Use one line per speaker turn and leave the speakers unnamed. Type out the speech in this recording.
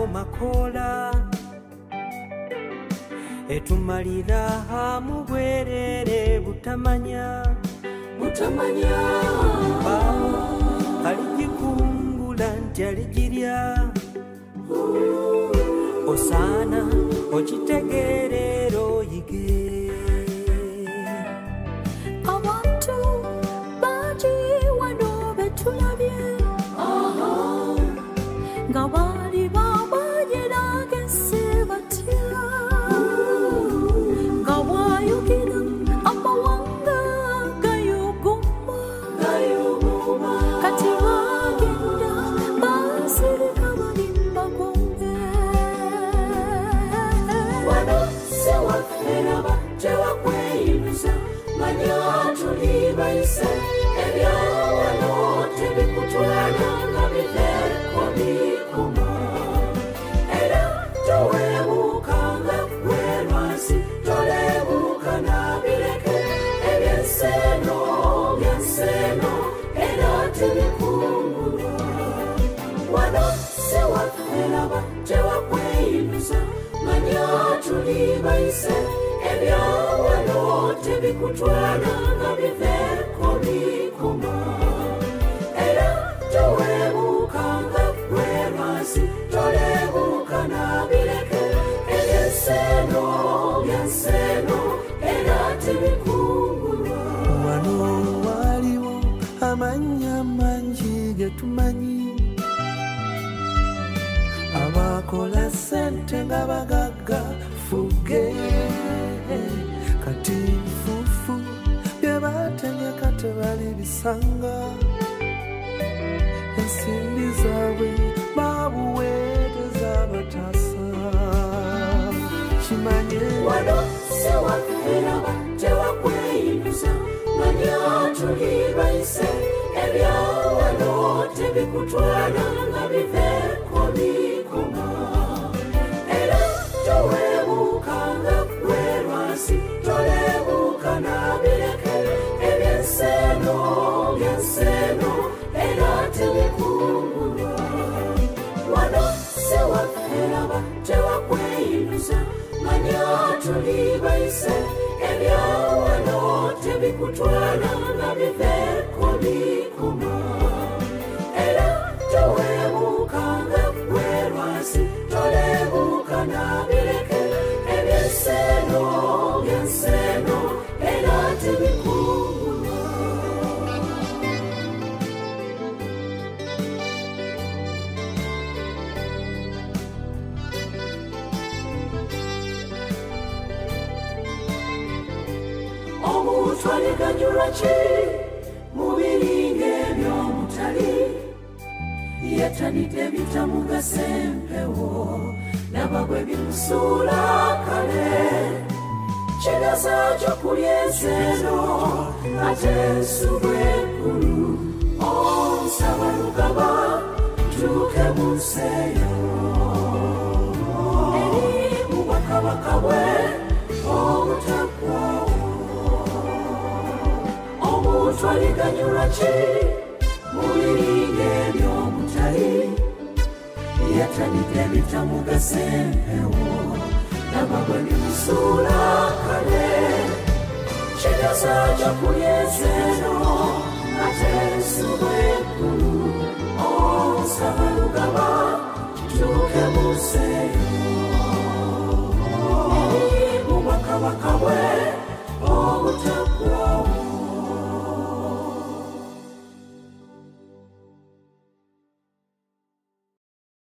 makola etumalira mu bwerere butamanya aligikungula nti aligirya osana okitegerero yige
abantu baji wano betulabye nga bali babagerageze batya nga wayogera amawanga gayuguma kati bagenda basirika balimba gombe wano sewafera batewakweyinuza manya tuli bayise ebyawano tebikutwala nga biveko bikuma era towebukanga gwerwasi tolebuka nabireke ebyenseno byenseno era tebikungulwa wano sewafera batewakweyinuza manya tuli bayise ebyawano tebikutwala nga biveko bikuma era towebukanga gwerwasi tolebuka nabireke ebyenseno byenseno era tebikungulwa
wano waliwo amanya mangi getumanyi abakola sente nga bagagga fuge kati fufu byebategeka tebali bisanga ensimbi zaabwe babuweereza batasa kimanye
wano sewafera batewakweyinuza manya tuli bayise ebyawano tebikutwala nga biveko bikuma era towebukanga gwerwasi tolebuka nabireke ebyenseno byenseno era tebikungulwa wano sewafera batewakweyinuza manya tuli bayise ebyawano tebikutwala nga biveko bikuma era towebukanga gwerwasi tolebuka nabireke ebyenseno byenseno era tebikungulwa omuntu aliganyulwa ki mubiri ng'ebyomutali yatanidde bitamugasa empewo laba bwe bimusuula kale kigaza kyokulya enseno ate ensubwa enkulu onsaba lugaba tuuke mu nseyo eri mu bwakabaka bwe obutaggwawo omuntu aliganyulwa ki mubiri ng'ebyomutali yatanidde bitamugasa empewo laba bwe bimusuula kale kigaza kyokulya enseno ate ensubwa enkulu onsaba lugaba tuuke mu nseyo eri mu bwakabaka bwe